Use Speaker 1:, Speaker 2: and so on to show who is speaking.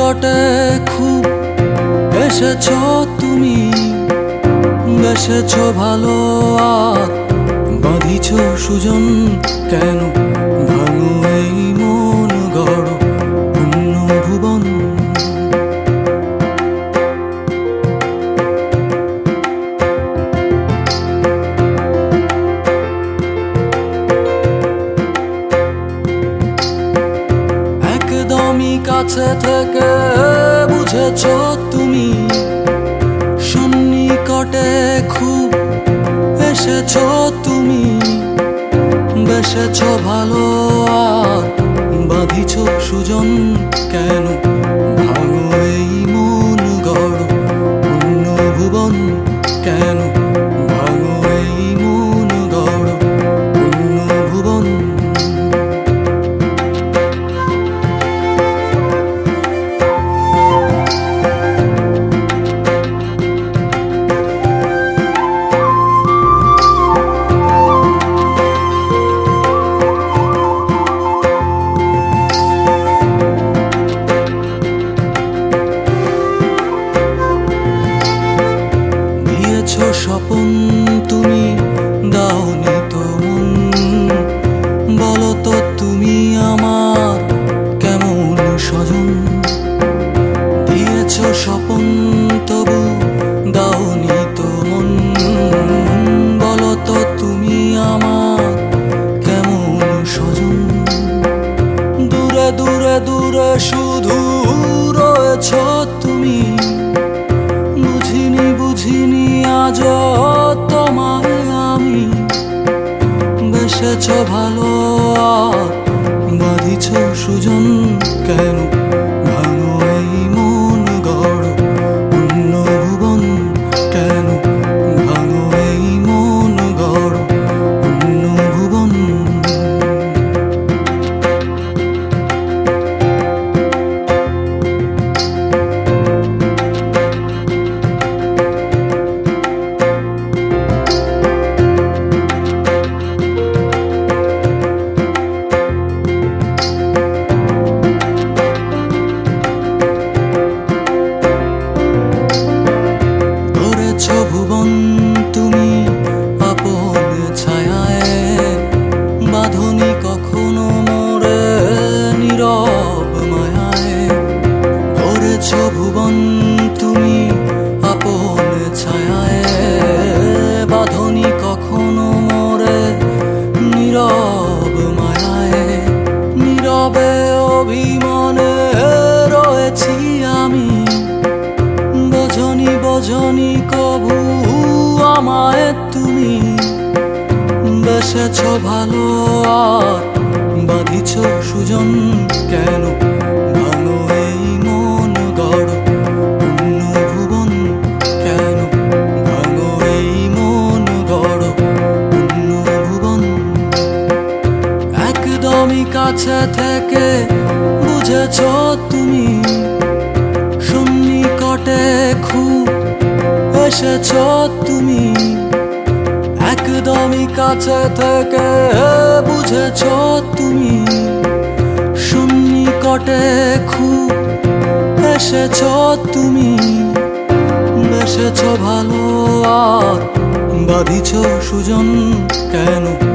Speaker 1: নিকটে খুব এসেছো তুমি, বেসেছো ভালো আর বাঁধিছো সুজন। কেন ভাঙো এই মন গড় অন্য ভুবন। একদমই কাছে থেকে বুঝেছো তুমি, সন্নিকটে খুব এসেছো তুমি, বেসেছো ভালো আর বাঁধিছো সুজন। কেন ভাঙো এই মন গড় অন্য ভুবন। কেন ভাঙো এই মন গড় অন্য ভুবন। স্বপন তুমি দাওনি তো মন, বলো তো তুমি আমার কেমন স্বজন। দিয়েছ স্বপন তবু দাওনি তো মন, বলো তো তুমি আমার কেমন স্বজন। দূরে দূরে দূরে শুধু রয়েছ তুমি, বুঝিনি বুঝিনি আজ তোমায় আমি। বেসেছো ভালো আর বাঁধিছো সুজন। কেন ভাঙো এই মন গড় অন্য ভুবন। কেন ভাঙো এই মন গড় অন্য ভুবন। ভুবন তুমি আপন ছায়ায়, বাঁধনি কখনো মোরে নীরব মায়ায়। ধরেছ ভুবন তুমি আপন ছায়ায়, বাঁধনি কখনো মোরে নীরব মায়ায়। নীরবে অভিমানে রয়েছি আমি, বোঝনি বোঝনি কভু আমায় তুমি। বেসেছো ভালো আর বাঁধিছো সুজন। কেন ভাঙো এই মন গড় অন্য ভুবন। কেন ভাঙো এই মন গড় অন্য ভুবন। একদমই কাছে থেকে বুঝেছো তুমি, সন্নিকটে খুব এসেছো তুমি। একদমই কাছে থেকে বুঝেছো তুমি, সন্নিকটে খুব এসেছো তুমি। বেসেছো ভালো আর বাঁধিছো সুজন। কেন